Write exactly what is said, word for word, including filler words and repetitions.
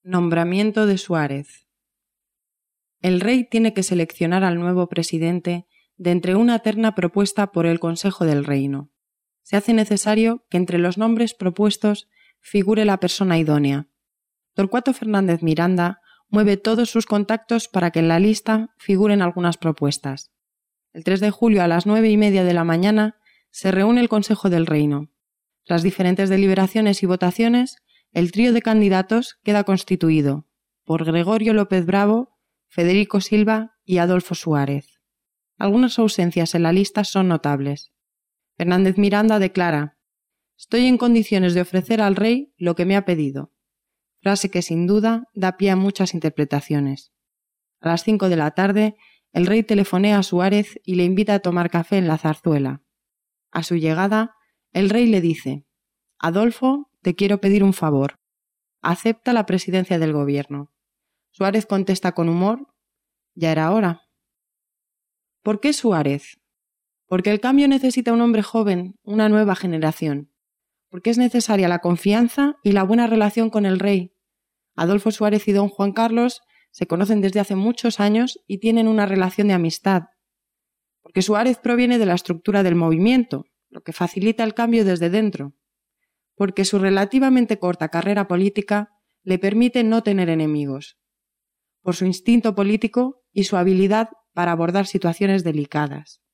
Nombramiento de Suárez. El rey tiene que seleccionar al nuevo presidente de entre una terna propuesta por el Consejo del Reino. Se hace necesario que entre los nombres propuestos figure la persona idónea. Torcuato Fernández Miranda mueve todos sus contactos para que en la lista figuren algunas propuestas. El tres de julio a las nueve y media de la mañana se reúne el Consejo del Reino. Tras diferentes deliberaciones y votaciones, el trío de candidatos queda constituido por Gregorio López Bravo, Federico Silva y Adolfo Suárez. Algunas ausencias en la lista son notables. Fernández Miranda declara: «Estoy en condiciones de ofrecer al rey lo que me ha pedido», frase que sin duda da pie a muchas interpretaciones. A las cinco de la tarde, el rey telefonea a Suárez y le invita a tomar café en la Zarzuela. A su llegada, el rey le dice: «Adolfo, te quiero pedir un favor. Acepta la presidencia del gobierno». Suárez contesta con humor: «Ya era hora». ¿Por qué Suárez? Porque el cambio necesita un hombre joven, una nueva generación. Porque es necesaria la confianza y la buena relación con el rey. Adolfo Suárez y don Juan Carlos se conocen desde hace muchos años y tienen una relación de amistad. Porque Suárez proviene de la estructura del movimiento, lo que facilita el cambio desde dentro. Porque su relativamente corta carrera política le permite no tener enemigos. Por su instinto político y su habilidad para abordar situaciones delicadas.